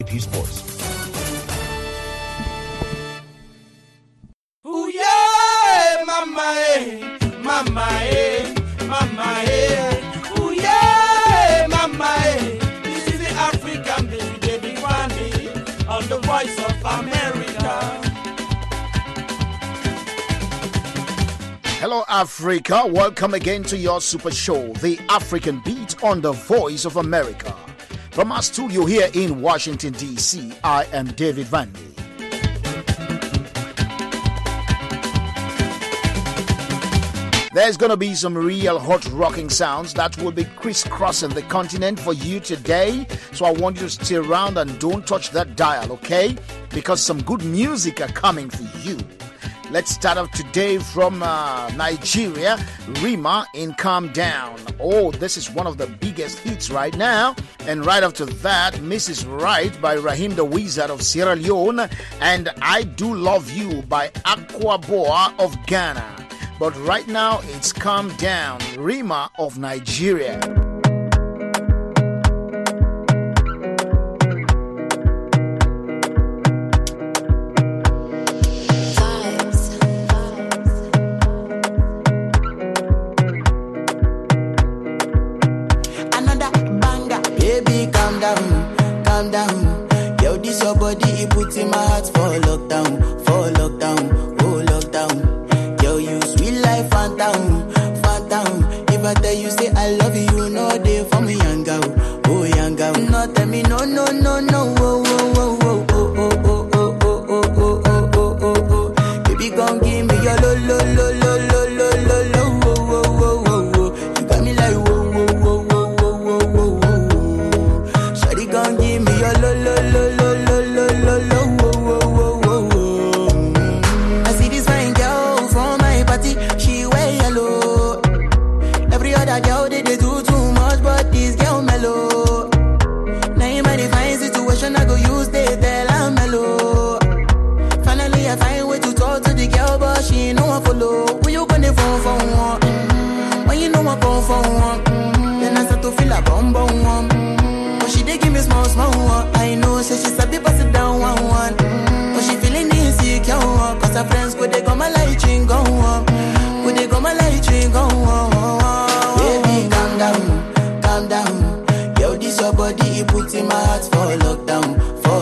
his voice. Ooh yeah, mama eh, mama eh, mama eh. Ooh yeah, mama eh. This is the African baby, David Wande, on the Voice of America. Hello, Africa. Welcome again to your super show, The African Beat on the Voice of America. From our studio here in Washington, D.C., I am David Wande. There's going to be some real hot rocking sounds that will be crisscrossing the continent for you today. So I want you to stay around and don't touch that dial, okay? Because some good music are coming for you. Let's start off today from Nigeria, Rema in Calm Down. Oh, this is one of the biggest hits right now. And right after that, Mrs. Right by Raheem the Wizard of Sierra Leone and I Do Love You by Aqua Boa of Ghana. But right now, it's Calm Down, Rema of Nigeria. Calm down. Yo, this your body, it puts in my heart for lockdown, oh lockdown. Yo, you sweet life, phantom, phantom. If I tell you say I love you, you know they for me, young girl, oh young girl. No, tell me no, no, no, no, oh, oh, oh, oh, oh, oh, oh, oh, oh, oh, oh, oh, oh, oh. Baby, gon' give me your lo, lo, lo, lo, lo, lo, lo, lo, oh, oh, oh, oh, oh. You got me like whoa, whoa, whoa, whoa, whoa, whoa, whoa. Shawty gon' give me your lo, lo, lo, lo, lo, lo, lo, lo, oh, oh, oh, oh. I see this fine girl from my party, she wear yellow. Every other girl they do too much, but this girl mellow. Now in my fine situation, I go use they tell I'm mellow. Finally I find way to talk to the girl, but she ain't no one follow. Who you gonna phone for one? When you know I come for one, then I start to feel a bum bum one. But she dey give me small small one. I know say she sabi pass it down one one. But she feeling insecure one, cause her friends go they go my light ring go on, go they go my light ring go on. Baby calm down, calm down. Yo, this your body, it puts in my heart for lockdown,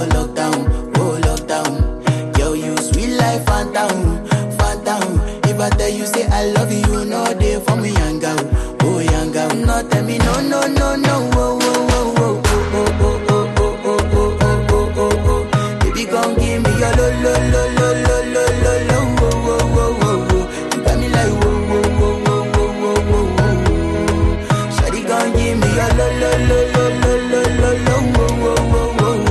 oh lockdown. Yo, you sweet life, phantom, phantom. If I tell you say I love you, you know they for me, young girl, oh young girl. No, tell me no, no, no, no, oh, oh, oh, oh, oh, oh, oh, oh, oh, oh, oh, oh, oh. Baby, gon' give me your lo, lo, lo, lo, lo, lo, lo, lo, oh, oh, oh, oh, oh. You got me like whoa, whoa, whoa, whoa, whoa, whoa, whoa, whoa. Shawty gon' give me your lo, lo, lo, lo, lo, lo, lo, lo, oh, oh, oh,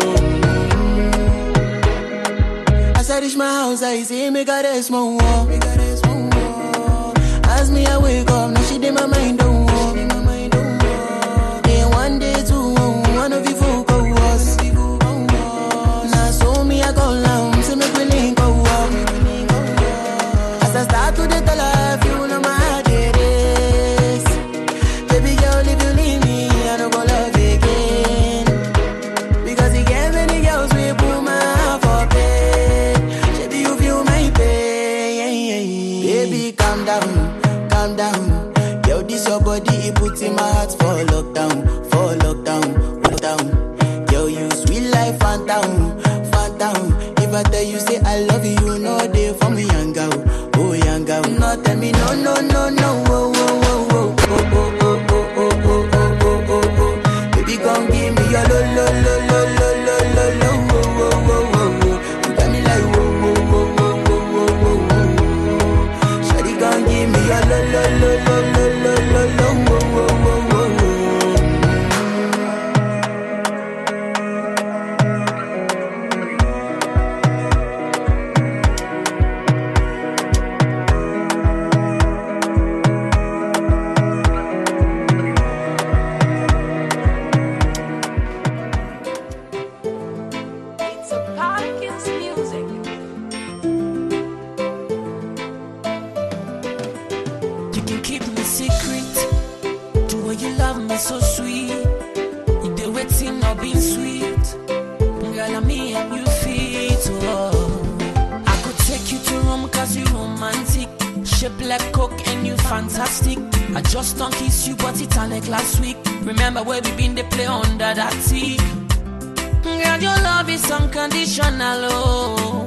oh. As I reach my house, I see me got a small wall. As me I wake up, now she did my mind don't walk. Then one day two, one of you folk go was. Now so me I go down, so make me link go up. As I start to the life, you know my heart it is. Baby girl, if you leave me, I don't go love again. Because you gave many girls we put my heart for pain. Baby, you feel my pain. Baby, calm down, calm down. Yo, this your body, it puts in my heart for lockdown, lockdown. Yo, you sweet life, phantom, phantom. If I tell you say I love you, you know they for me, young girl, oh young girl. No, tell me no, no, no, no, oh, oh, oh, oh, oh, oh, oh, oh, oh, oh, oh, oh. Baby, gon' give me your lo, lo, lo, lo, lo, lo, lo, lo, oh, oh, oh, oh. You got me like whoa, whoa, whoa, whoa, whoa, whoa, whoa. Shawty gon' give me your lo, lo, lo, lo, lo, lo, lo, lo, oh, oh, oh, oh, oh. Shape like coke and you fantastic. I just don't kiss you, but it's like last week. Remember where we been, they play under that tea. Girl, your love is unconditional, oh.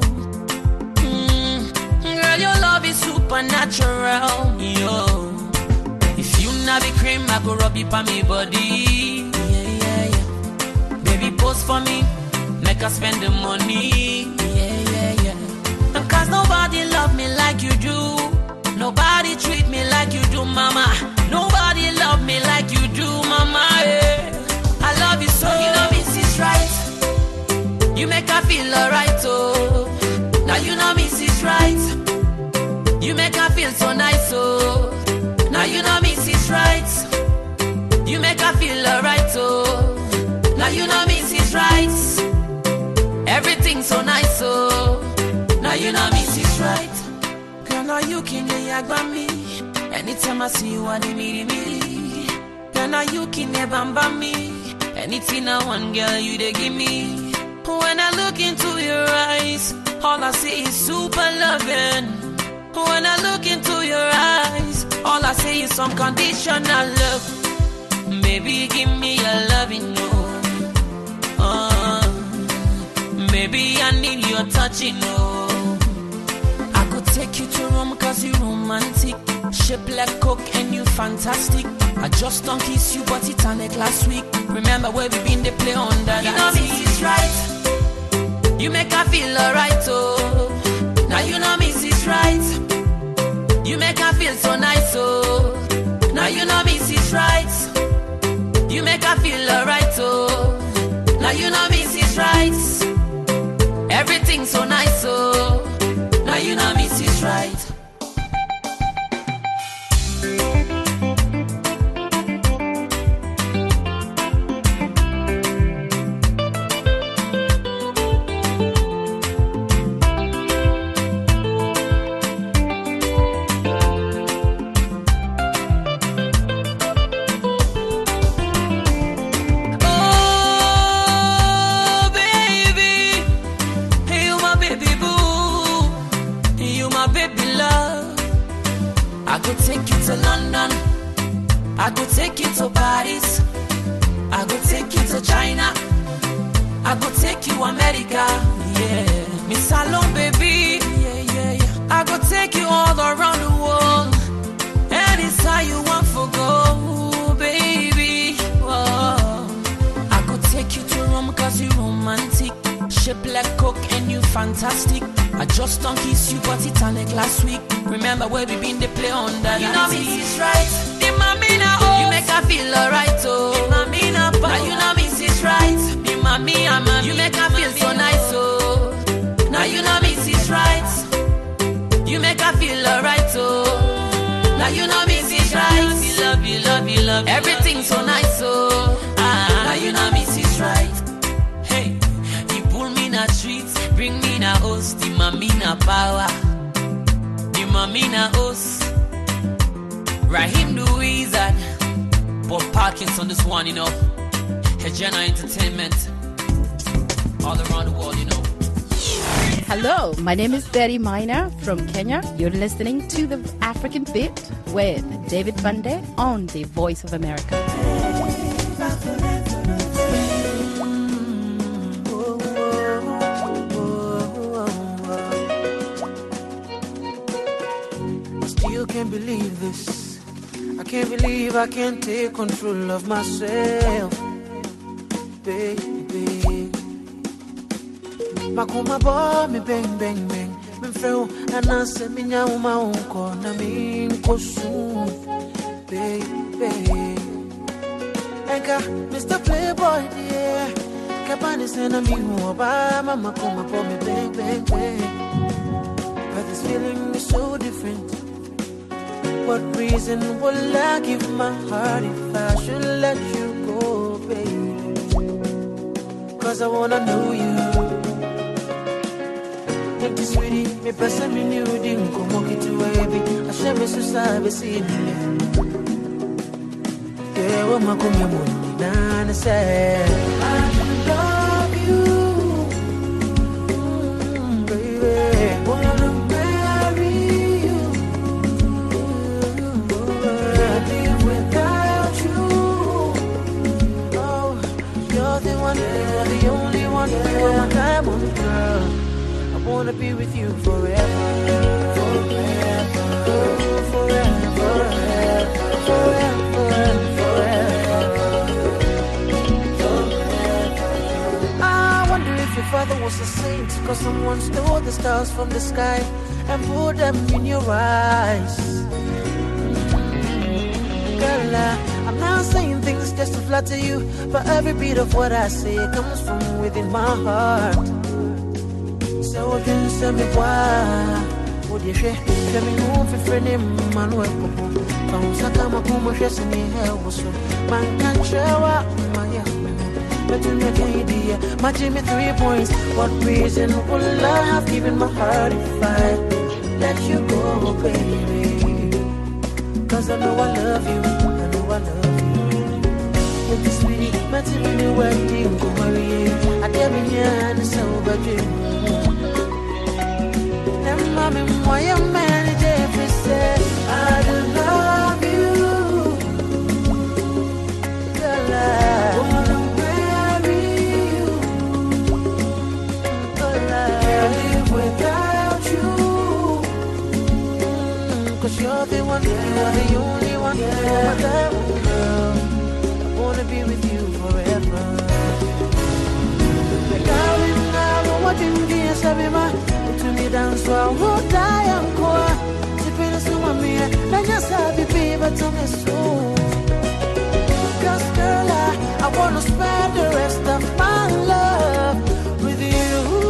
Girl, your love is supernatural, yo. If you not be cream, I go rub it on me body. Yeah. Baby, pose for me, make us spend the money. Yeah. Cause nobody love me like you do. Nobody treat me like you do, mama. Nobody love me like you do, mama. Yeah. I love you so. You know me, sis, right? You make her feel alright, oh. Now you know me, sis, right? You make her feel so nice, oh. Now you know me, sis, right? You make her feel alright, oh. Now you know me, sis, right? Everything's so nice, oh. Now you know me, sis, right? Girl, now you can by me. Anytime I see you, I need me. Girl, now you can never me. Anything I want, girl, you they give me. When I look into your eyes, all I see is super loving. When I look into your eyes, all I see is unconditional love. Baby, give me your loving, no. Maybe I need your touching, no. I could take you to Rome cause you romantic. Shape like coke and you fantastic. I just don't kiss you, but it's like last week. Remember where we been, they play under that. You know me, sis, right? You make her feel alright, oh. Now you know me, sis, right? You make her feel so nice, oh. Now you know me, sis, right? You make her feel alright, oh. Now you know me, sis, right? Everything's so nice, oh. Now you know me, sis, right? I go take you to Paris. I go take you to China. I go take you America. Yeah, Miss Salon, baby. Yeah. I go take you all around the world. Anytime you want for go, baby. Whoa. I go take you to Rome cause you romantic. Shape like coke and you fantastic. I just don't kiss you, but it's like last week. Remember where we been, they play on that. You know me, sis, right? You make her feel alright, oh. Now you know me, sis, right? You make her feel so nice, oh. Now you know me, sis, right? You make her feel alright, oh. Now you know me, sis, right? Love you. Everything's so nice, oh. Now you know me, sis, right? Hey, you pull me na streets, bring me na host, the mommy na power, the mommy na host. Raheem the Wizard, Bob Parkinson, this one, you know. Hejena Entertainment, all around the world, you know. Hello, my name is Betty Minor from Kenya. You're listening to The African Beat with David Bunde on The Voice of America. I still can't believe this. I can't believe I can't take control of myself, baby. Makuma bo me bang bang bang. Me freo anase me nyauma unko na me nkosu, baby. Enka Mr. Playboy, yeah. Kapani sena mi huoba mama kuma bo me bang bang bang. But this feeling is so different. What reason will I give my heart if I should let you go, baby? Cause I wanna know you. Take this sweetie, me pesa me new ding, come on to baby. I share me so sabe see me. Yeah, what my come on, na say I love you, baby. Wanna marry you. only one. You're my diamond girl. I wanna be with you forever. Your father was a saint, cause someone stole the stars from the sky and put them in your eyes. Girl, I'm not saying things just to flatter you, but every bit of what I say comes from within my heart. So I can say me why would you share me no for friend man work from Sakama Kuma Shessing hair was so man can't show up my but to make an idea, matching me 3 points. What reason will I have given my heart if I let you go, baby? Cause I know I love you, I know I love you. If this sweetie, matching me the wedding, go marry. I tell me here and it's over, and mommy, why your manager if he said I don't love you? Girl, I wanna without you, cause you're the one, you are the only one, you're my diamond girl. I wanna be with you forever. Darling, now what you do is have me to me down, so I won't die. I'm cool. Sipping some of me, then just have you be, but to me soon. Cause girl, I wanna spend the rest of my love with you.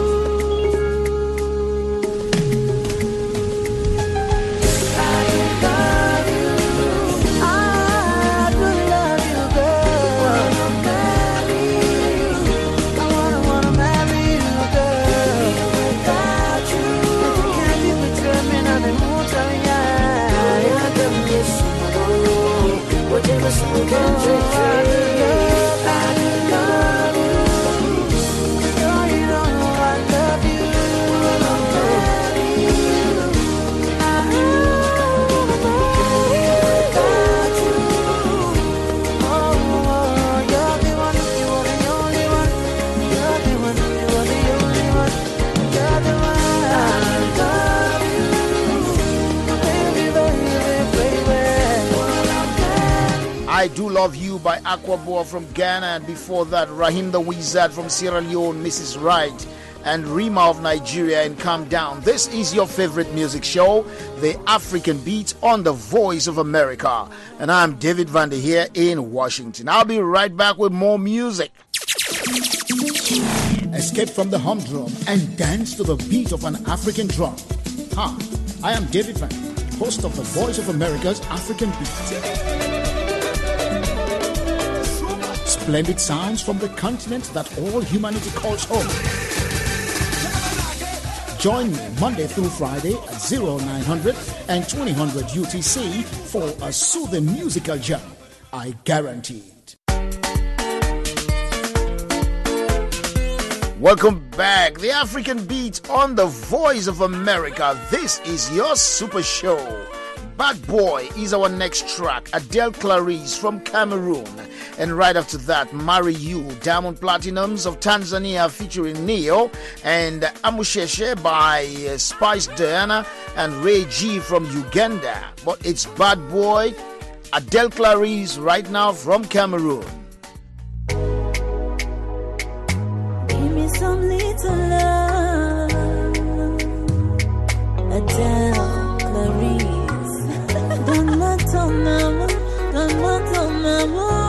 I Do Love You by Aquaboa from Ghana, and before that, Rahim the Wizard from Sierra Leone, Mrs. Right, and Rima of Nigeria in Calm Down. This is your favorite music show, The African Beat, on the Voice of America. And I'm David Vande here in Washington. I'll be right back with more music. Escape from the humdrum and dance to the beat of an African drum. Hi, I am David Vande, host of the Voice of America's African Beat. Splendid sounds from the continent that all humanity calls home. Join me Monday through Friday at 0900 and 2000 UTC for a soothing musical jam. I guarantee it. Welcome back. The African Beat on the Voice of America. This is your super show. Bad Boy is our next track. Adele Clarice from Cameroon. And right after that, Marry You, Diamond Platinums of Tanzania featuring Neo, and Amusheshe by Spice Diana and Ray G from Uganda. But it's Bad Boy, Adele Clarice right now from Cameroon. Give me some little love, Adele Clarice. Don't matter, mama, don't matter, mama.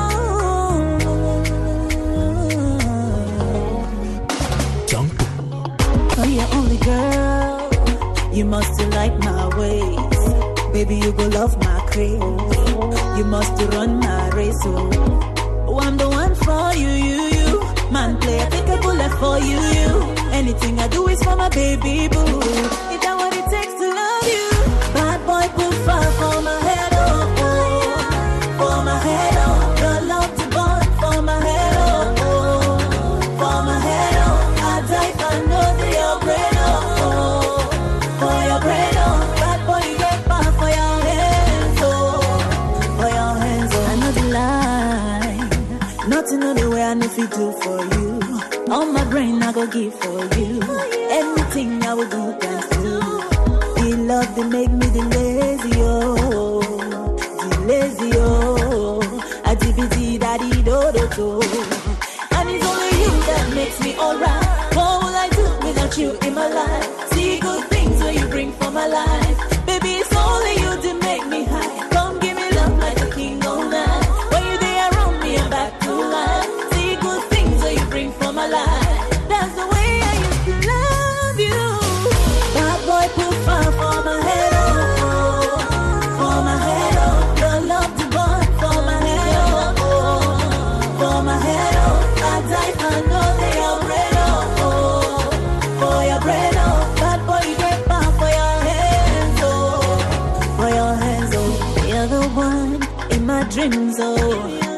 Oh, you're only girl, you must like my ways. Baby, you go love my craze. You must run my race. Oh, I'm the one for you. Man, play a take a bullet for you. Anything I do is for my baby boo. Is that what it takes to love you? Bad boy, put fire for my head, oh, for my head, oh. Your love to burn for my head, oh, for my head, oh. I die for no day, your bread, oh, for your bread, oh. Bad boy, you get fire for your hands, oh, for your hands, oh. I know the lie, nothing on the way I know if you do for you. All my my brain I go give for you. Anything I will do thanks to. The love that make me the lazy, oh. The lazy, oh. A DVD daddy do. And it's only you that makes me alright. What will I do without you in my life? See good things when you bring for my life. Baby, it's only you that make me high. Come give me love like a king all night. When you're there around me and back to life. See good things when you bring for my life. That's the way I used to love you. That boy put fire for my head, oh. For my head, oh. The love to burn for my head, oh. For my head, oh. I die for no they are bread, oh. For your bread, oh. That boy you get back for your hands, oh. For your hands, oh. You're the one in my dreams, oh.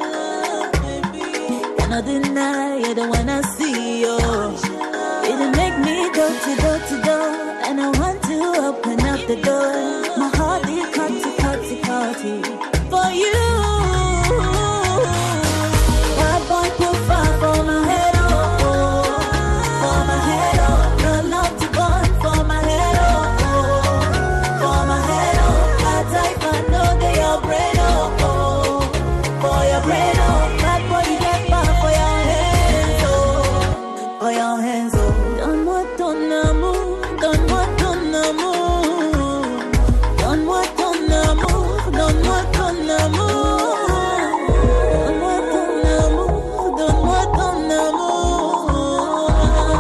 Cannot deny you're the one I see, oh. It'll make me go to go to go. And I want to open up the door. My heart is cutty for you. That boy put fire for my head, oh. For my head, oh. The love to burn for my head, oh. For my head, oh. I die for no day of bread, oh. For your bread, oh. That boy you get fire for your hands, oh. For your hands, oh. Don't want to know. Don't want to know. Don't want to know. Don't want to know. Don't want to know. Don't want to know.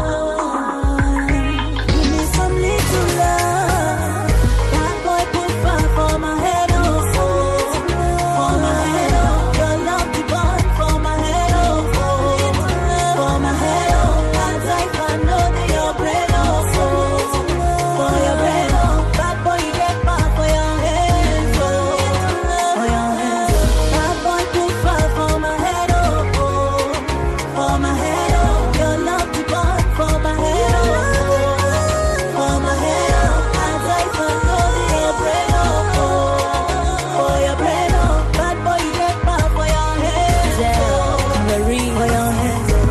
Give me some little love. That boy put fire for my head, oh. For my head, oh. Your love to burn for my head, oh. For my head, oh. I die for no day your bread, oh. For your bread, oh. Bad boy you get back for your hands, oh. For your hands, oh. Bad boy put fire for my head, oh. For my head, oh. Your love to burn for my head, oh. For my head, oh. I die for no day your bread, oh. For your bread, oh. Bad boy you get back for your hands, oh. Marie, for your hands, oh.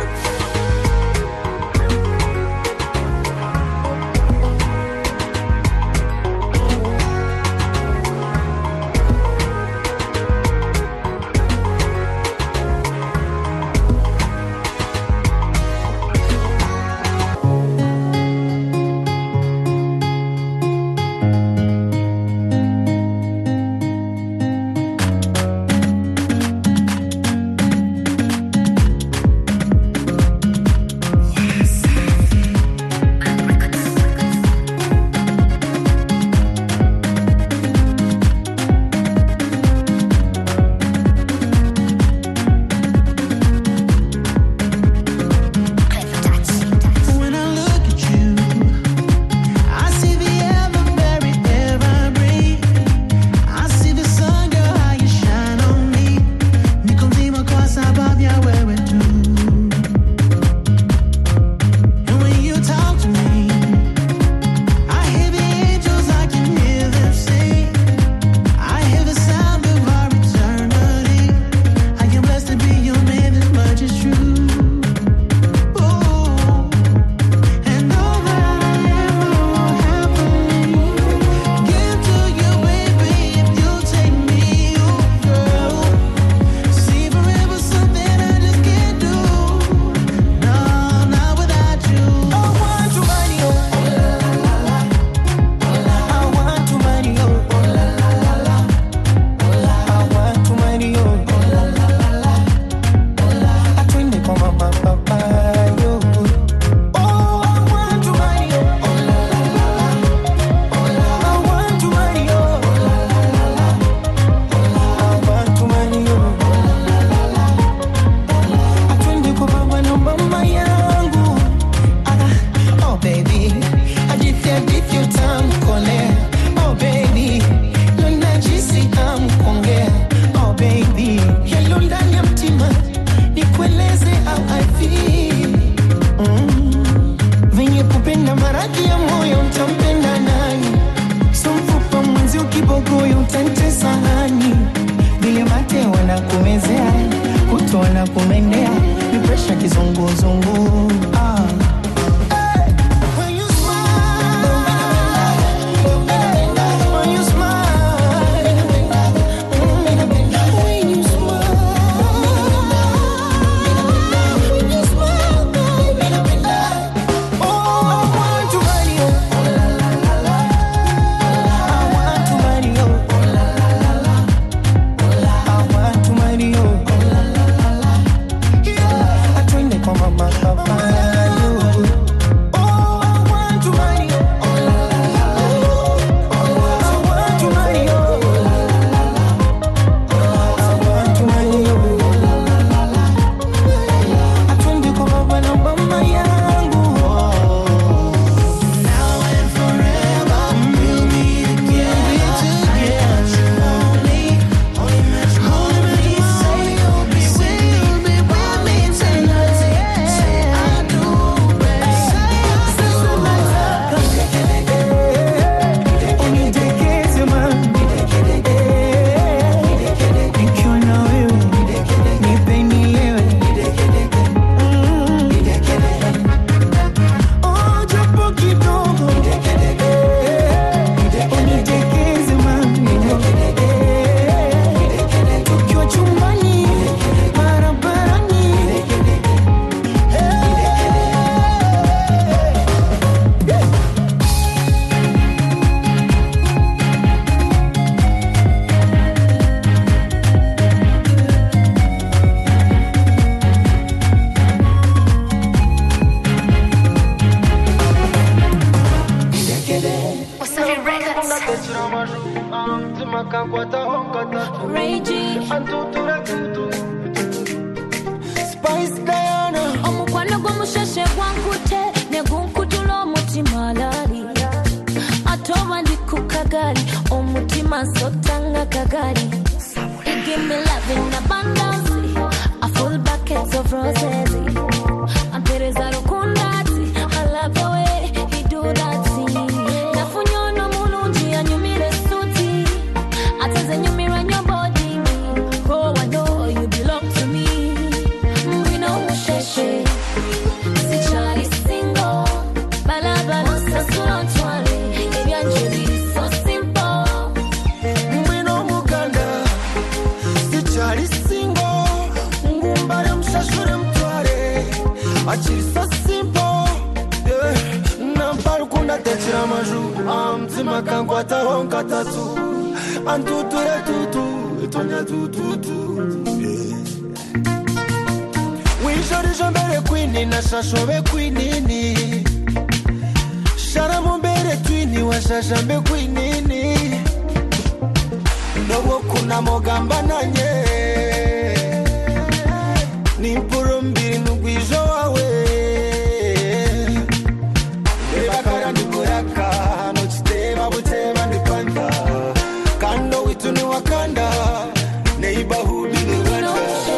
When I look at you, I see the ever-very air I breathe. I see the sun, girl, how you shine on me. Niko mzima kwa sababu ya wewe tu. And when you talk to me, I hear the angels, I can hear them sing. I hear the sound of our eternity. I am blessed to be your man, this much is true. And all that I am will happily give to you, baby, if you take me, oh girl. See, forever something I just can't do. No, not without you. I want to marry you. I want to marry you. I want to marry you. Atwinde kwa mama yo. Oh, I want to marry you. I want to marry you. I want to marry you. Atwinde kwa baba na mama yangu. Oh baby, hadithi utamu kolea. Oh baby, luna jinsi amkongea. Oh baby, hello ndani ya mtima, nikueleze how I feel. Venye kupenda maradhi ya moyo, mtampenda nani? So mfupa mwenzi ukibogoyo, utantesa nani? Vile mate wanakumezea, kuto wanakumendea, ni presha kizunguzungu. Ray G. Spice Diana. Omukwano gw'omusheshe gwankute ne gunkutula omutima lali. Atoba ndi ku kagali omutima nsotanga kagali. You give me love in abundance, a full bucket of roses. And Teresa Rukundati, I love the way he do that thing. Nafunyono mulungi anyumire suti, ataze nyumira your body. Oh, I know you belong to me. We know musheshe, si chali single, balabala sasula ntwale, ebyanjuli so simple. We know Muganda. Sichali single. Ngumbare mshashure mtware. Achiri so simple. Yeah. Namparu kunda techira maju. Mtima kankwata honka tatu. Antuture tutu. Itonya tututu. Wishori jombere kwini na shashobe kwinini. Shara mumbere twini wa shashambe kwinini. Nobo kuna mogamba nanye. Nimpuro mbiri nugwijo wawe. Ebakara ndukuraka. Nochiteba buteba ndipanda. Kando witu ni wakanda. Neighborhood ni Rwanda.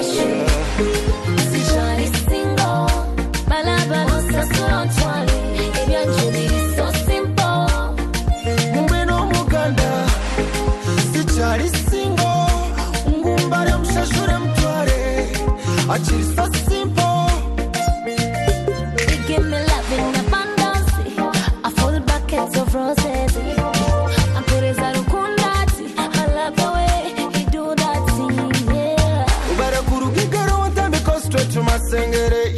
Si chali single, balabala sasula ntwale, ebyanjuli so simple. Mbino Muganda. Sichali single. Ngumbare mshashure mtware. Achiri so simple. You give me love in abundance, a full bucket of roses. And Teresa Rukundati, I love the way he do that thing, yeah. Ubara kurugigaro wantambiko straight to masengere.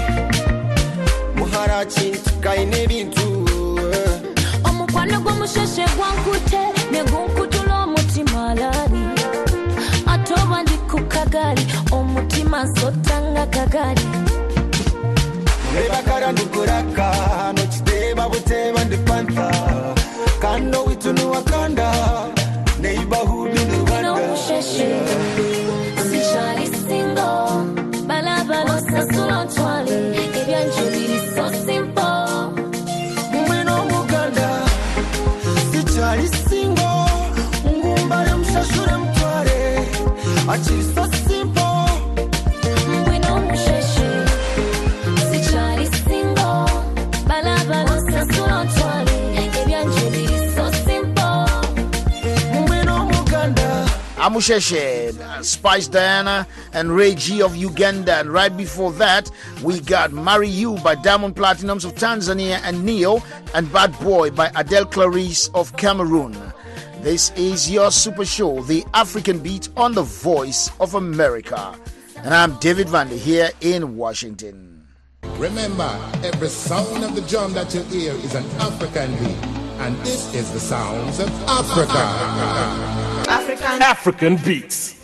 Muhara chintika ine bintu. Omukwano gw'omusheshe gwankute ne gunkutula omutima lali. Atoba ndi ku kagali omutima nsotanga kagali. Ebakara ndukuraka. Nochiteba buteba ndipanta. Kando witu ni wakanda. Neighborhood ni No Rwanda. musheshe, si chali single, balabala sasula ntwale, ebyanjuli so simple. Mbino Muganda. Sichali single. Ngumbare mshashure mtware. Achiri so simple. We know musheshe, si chali single, balabala sasula ntwale, ebyanjuli so simple. Mbino Muganda. Amusheshe, Spice Diana, and Ray G of Uganda. And right before that, we got Marry You by Diamond Platinums of Tanzania and Neo, and Bad Boy by Adele Clarice of Cameroon. This is your super show, The African Beat on the Voice of America. And I'm David Vande here in Washington. Remember, every sound of the drum that you hear is an African beat. And this is the sounds of Africa. African beats.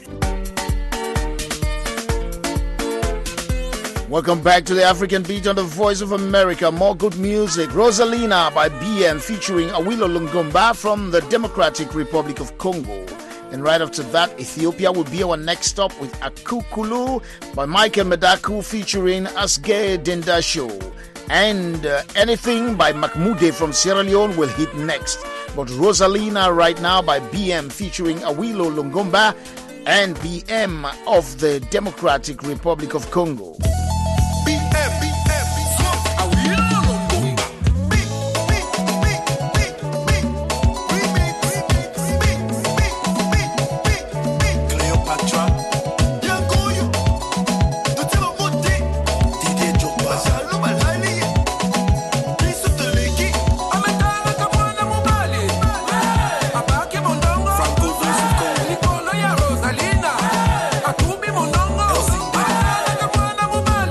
Welcome back to the African Beat on the Voice of America. More good music. Rosalina by BM featuring Awilo Lungomba from the Democratic Republic of Congo. And right after that, Ethiopia will be our next stop with Akukulu by Michael Medaku featuring Asge Dendasho. And Anything by Mahmoude from Sierra Leone will hit next. But Rosalina right now by BM featuring Awilo Lungomba and BM of the Democratic Republic of Congo. Rosalina, Atumi Monongo,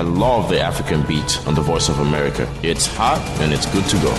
I love the African beat on the Voice of America. It's hot and it's good to go.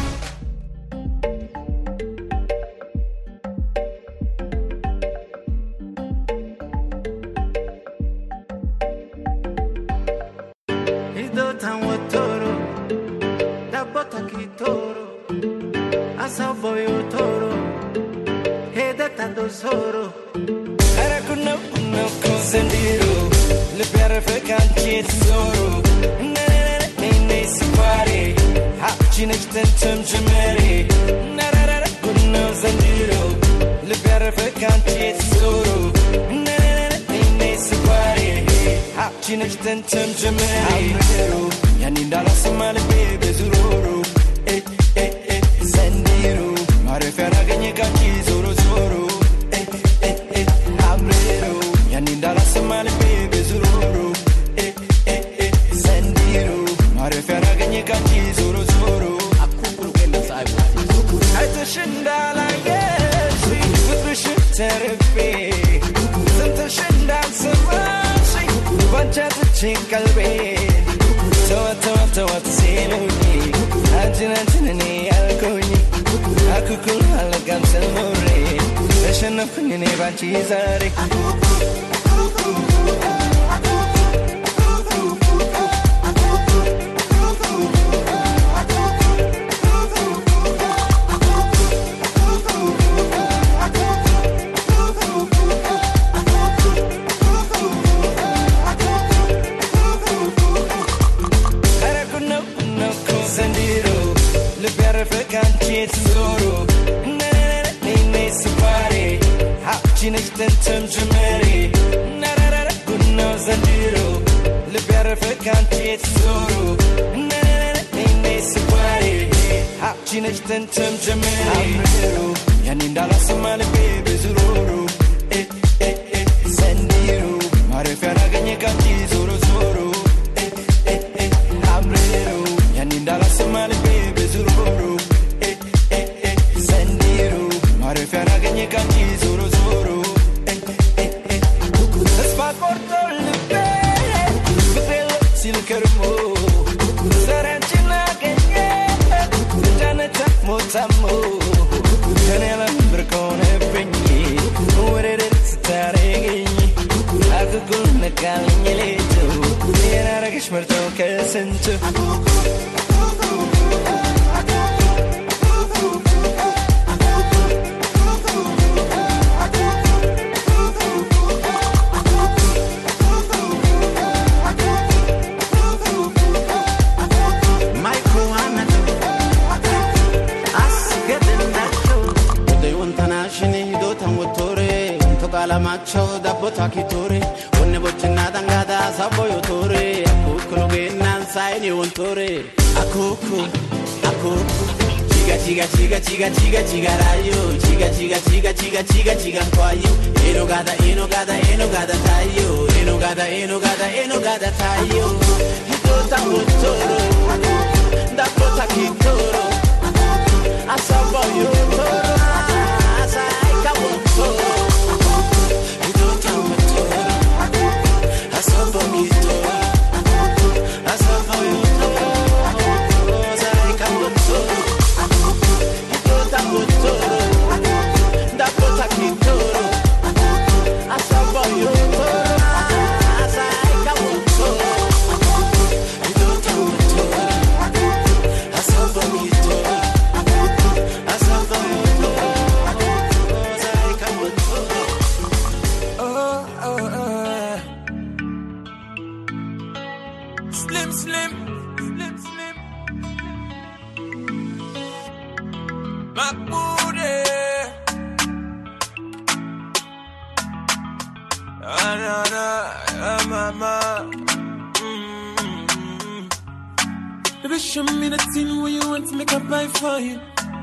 Baby, show me the thing where you want to make a buy for you.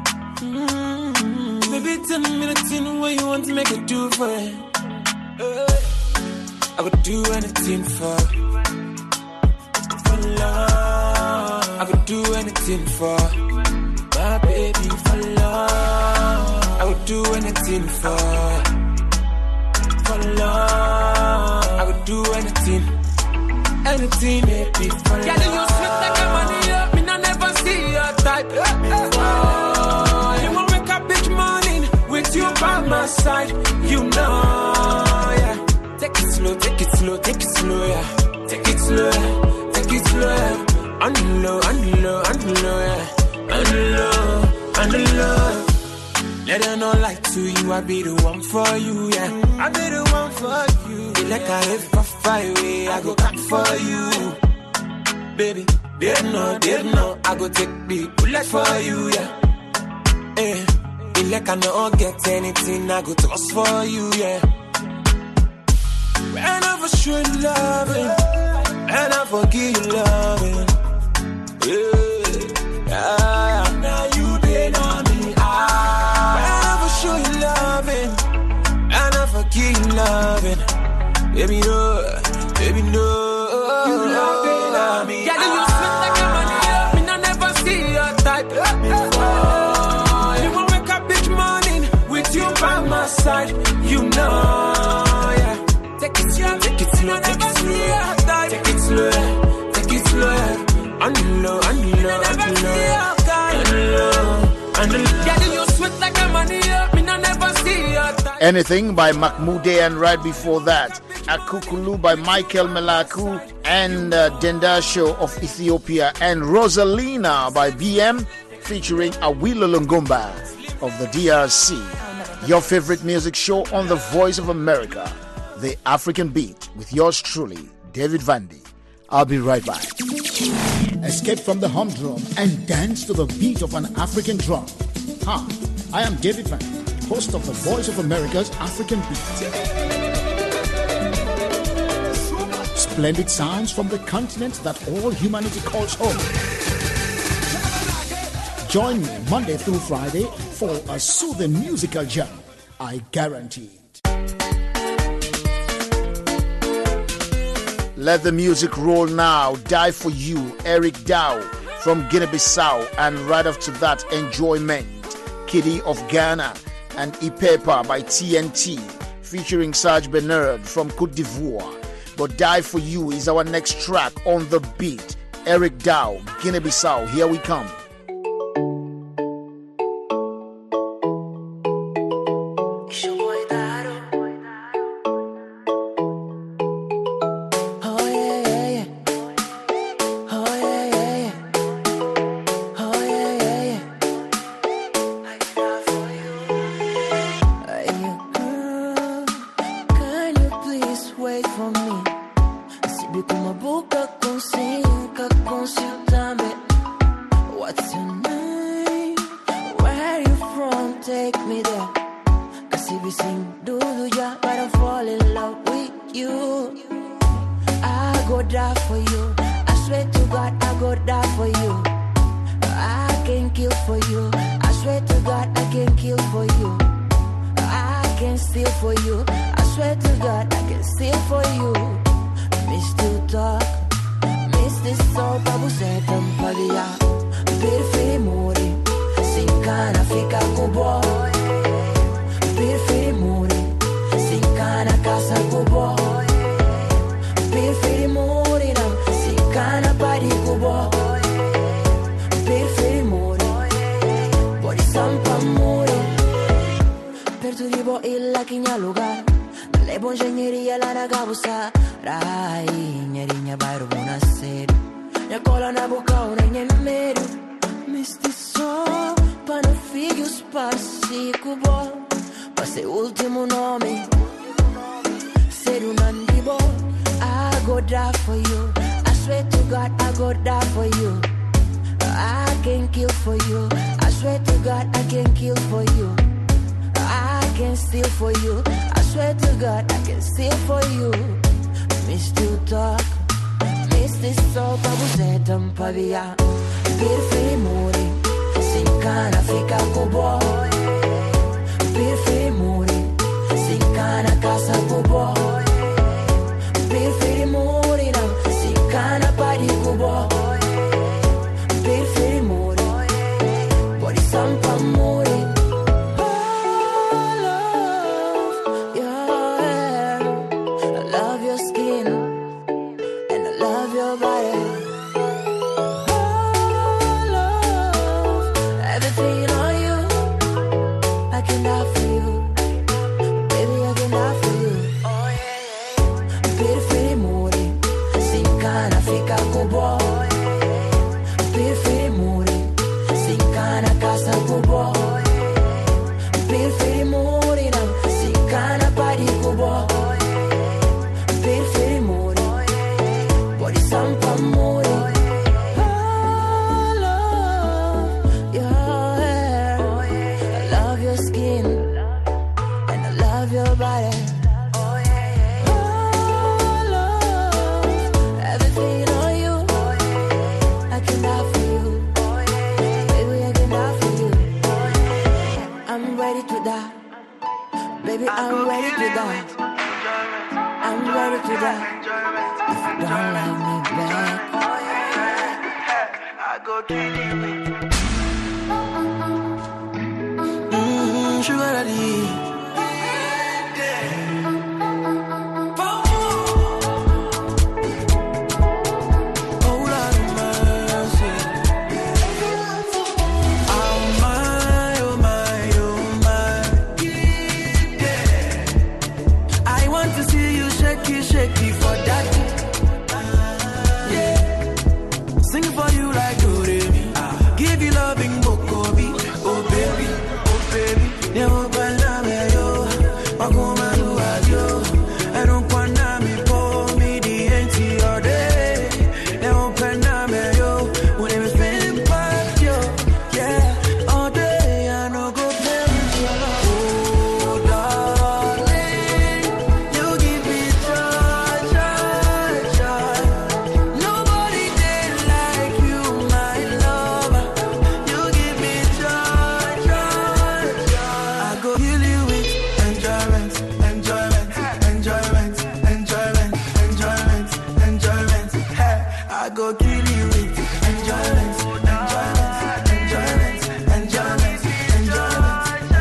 Baby, tell me the thing where you want to make a do for you. I would do anything for love. I would do anything for my baby, for love. I would do anything for love. I would do anything. anything they be for love. Girl, you sweet like a money up, me no never see your type. You won't wake up each morning with you by my side, you know, yeah. Take it slow, take it slow, take it slow, yeah. Take it slow, take it slow, yeah. On the low, on the low, on the low, yeah. On the low, on the low. Let her know like to you, I be the one for you, yeah. I be the one for you. Be like I live for fire, I go come for you. Baby, they know, I go take the bullet for you, yeah. Eh, be like I don't get anything, I go toss for you, yeah. When I for sure loving, and I forgive you loving, yeah. Now you did on me, show you loving, and I forgive you loving. Baby, no, baby, no. You loving me. Yeah, you sweet like a money up. Me no never see your type. You won't wake up each morning with you by my side. You know, yeah. Take it slow, take it slow, take it slow. Take it slow, take it slow. On the low, on the low, on the low, on the low, on the low. Yeah, you sweet like a money up. Anything by Mahmoude, and right before that, Akukulu by Michael Melaku and Dendasho of Ethiopia, and Rosalina by BM featuring Awilo Lungomba of the DRC. Your favorite music show on the Voice of America, The African Beat, with yours truly, David Vandy. I'll be right back. Escape from the humdrum and dance to the beat of an African drum. Hi, I am David Vandy, host of the Voice of America's African Beat. Splendid sounds from the continent that all humanity calls home. Join me Monday through Friday for a soothing musical jam. I guarantee it. Let the music roll now. Die for You, Eric Dow from Guinea-Bissau, and right after that, Enjoyment, Kitty of Ghana, and Ipepa by TNT featuring Serge Bernard from Côte d'Ivoire. But Die For You is our next track on the beat. Eric Dow, Guinea-Bissau, here we come. Love Sugar daddy. Shaky for that, yeah. Sing for you like Doremi. Give you loving Mokobi, oh baby, never been yo. Magoma do adio, I don't wanna me for me the NT all day. Never been yo, when it was feeling bad yo, yeah. All day I no go play with your love. Oh darling, you give me joy, joy, joy. Nobody did like you, my lover. You give me joy, joy, joy. I go heal you with enjoyment, enjoyment, enjoyment, enjoyment, enjoyment, enjoyment. Hey, I go kill you with enjoyment, enjoyment, enjoyment, enjoyment, enjoyment,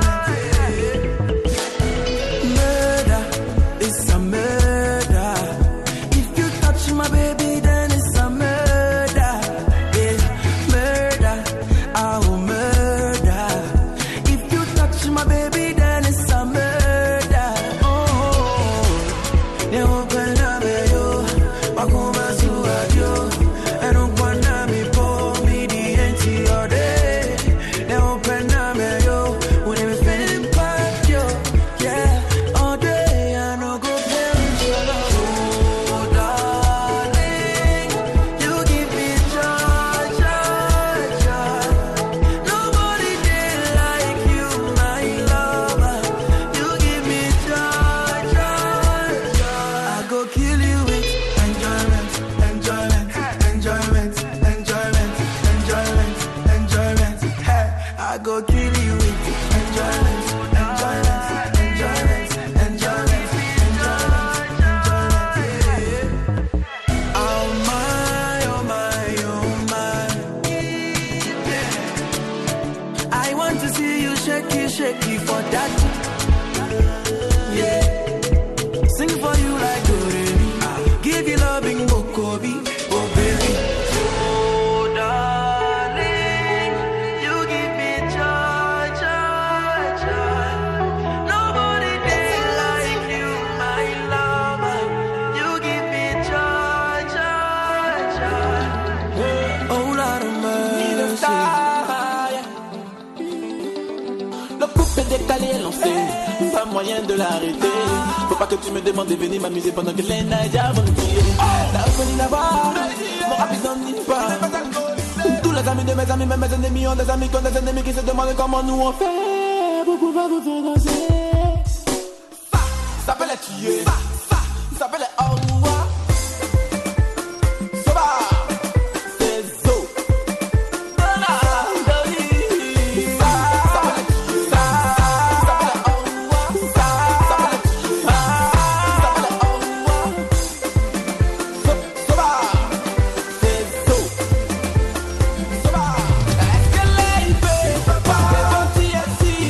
enjoyment. Murder is a murder. If you touch my baby, then it's a murder. Yeah, murder, I will murder. If you touch my baby, then it's a murder. Oh, they open up yo, Magoma to adio. I don't wanna me for me the NT all day. They open up yo, when they be feeling bad yo, yeah. All day I no go play with your love. Oh darling, you give me joy, joy, joy. Nobody did like you, my lover. You give me joy, joy, joy. I go kill you with enjoyment, enjoyment, enjoyment, enjoyment, enjoyment, enjoyment. Hey, I go kill you with enjoyment, enjoyment, enjoyment, enjoyment, enjoyment, enjoyment. Oh my, oh my, oh my. I want to see you shaky, shaky for that. Yeah. Sing for you like Doremi. Give you loving Mokobi, oh baby. Oh darling, you give me joy, joy, joy. Nobody did like you, my lover. You give me joy, joy, joy. Oh Lord of mercy. Le couple est décalé, lancé, pas moyen de l'arrêter. Faut pas que tu me demandes de venir m'amuser pendant que les naïas vont nous crier. T'as reconnu là-bas, mon rapide n'en dit pas. Tous les amis de mes amis, même mes ennemis ont des amis qui ont des ennemis qui se demandent comment nous on fait pour pouvoir vous faire danser. Ça peut les tuer, ça peut les envoyer. Ça va, c'est zo.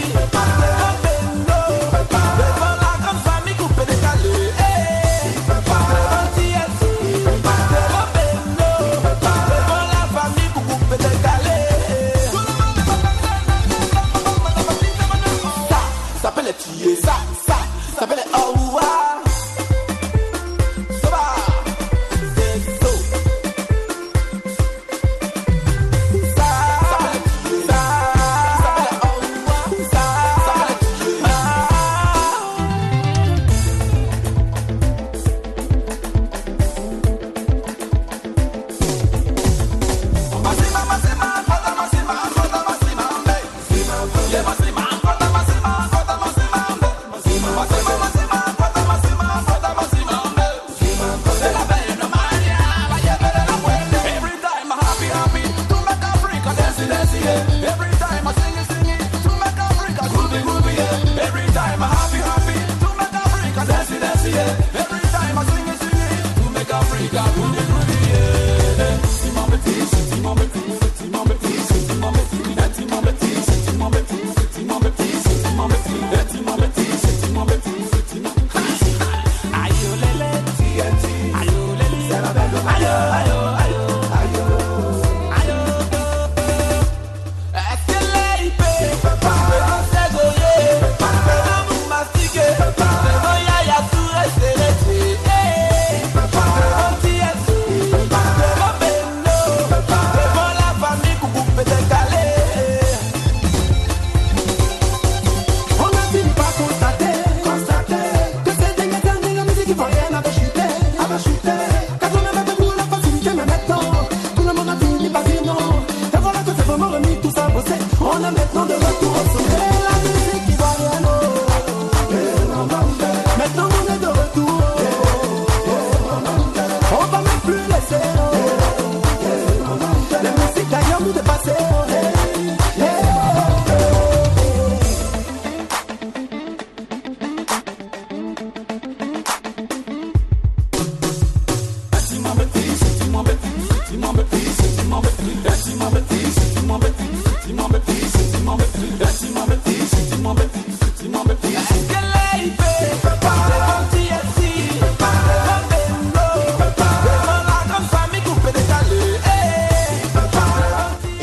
Devant la grande famille coupée décalée.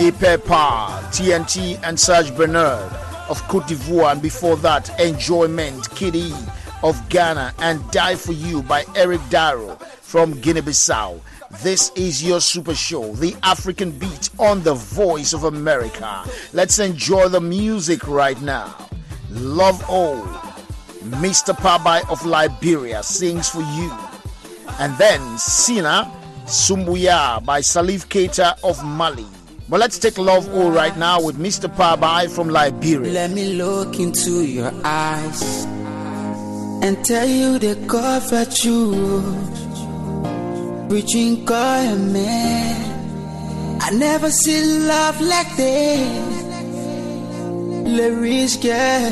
Ipepa, TNT, and Serge Bernard of Cote d'Ivoire. And before that, Enjoyment, Kid of Ghana, and Die For You by Eric Darrow from Guinea-Bissau. This is your super show, the African Beat on the Voice of America. Let's enjoy the music right now. Love All, Mr. Pabai of Liberia sings for you. And then Sina Sumbuya by Salif Keita of Mali. But let's take Love All right now with Mr. Pabai from Liberia. Let me look into your eyes and tell you they covered you. Reaching God, man. I never see love like this. Le rich girl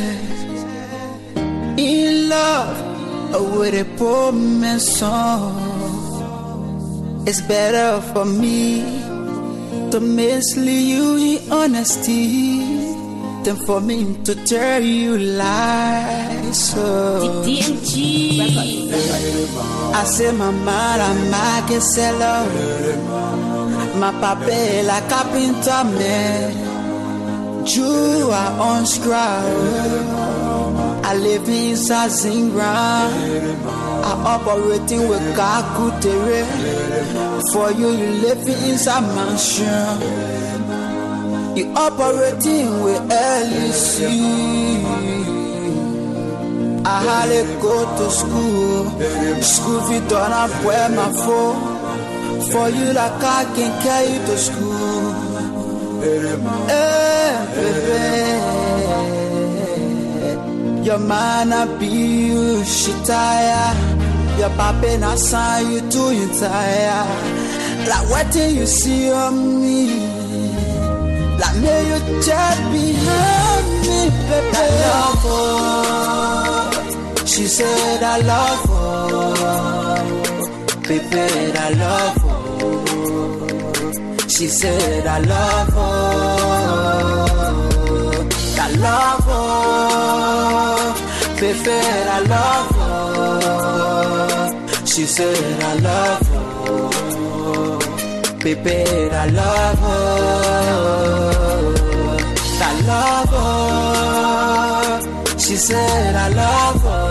in love with a poor man's song. It's better for me to mislead you in honesty than for me to tell you lies. So I say my man, I can sell out. My papa like carpenter man. You are on scrap. I live inside Zingra. I operating with Kakutere. For you, you live inside mansion. You operating with LEC. I hardly go to school. School fees don't have where my phone. For you, like I can carry you to school. Hey, baby. Your man a be you, she tired. Your papa na sign you too entire. Like what do you see on me? Like me you just behind me, baby. I love her. She said I love her. Baby, I love her. She said I love her. I love her. Baby, I love her. She said I love her. Baby, I love her. I love her. She said I love her.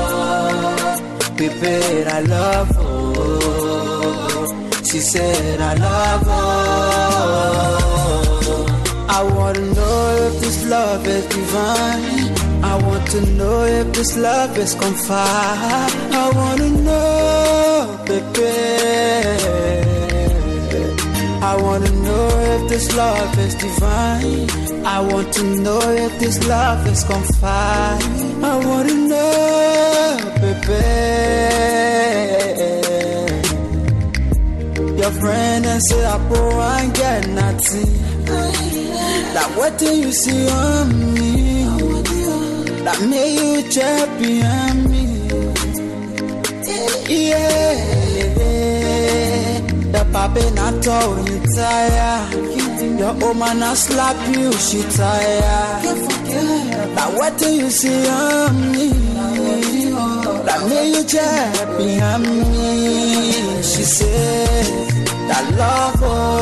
Baby, I love her. She said I love her. I wanna know if this love is divine. I want to know if this love is confide. I wanna know, baby. I wanna know if this love is divine. I want to know if this love is confide. I wanna know, baby. Your friend and say I go and get nothing. Like what do you see on me? Like me you champion me. Yeah. The papa not told you tired. Your woman not slap you, she tired. Like what do you see on me? Like me you champion me. She said I love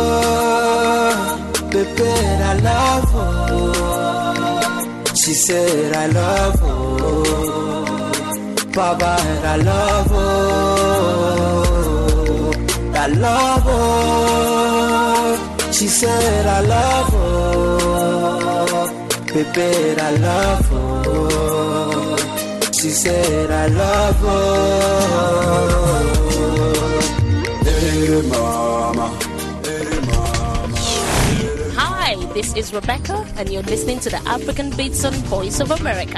her. Baby, I love her. She said I love her. Baba, I love her. I love her. She said I love her. Baby, I love her. She said I love her. Hey, mama. Hi, this is Rebecca, and you're listening to the African Beats on Voice of America.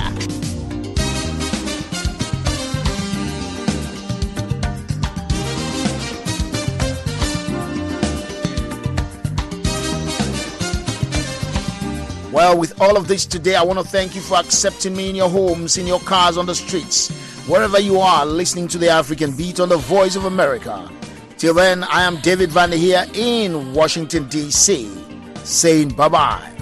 Well, with all of this today, I want to thank you for accepting me in your homes, in your cars, on the streets, wherever you are listening to the African Beat on the Voice of America. Till then, I am David Vander here in Washington, D.C., saying bye-bye.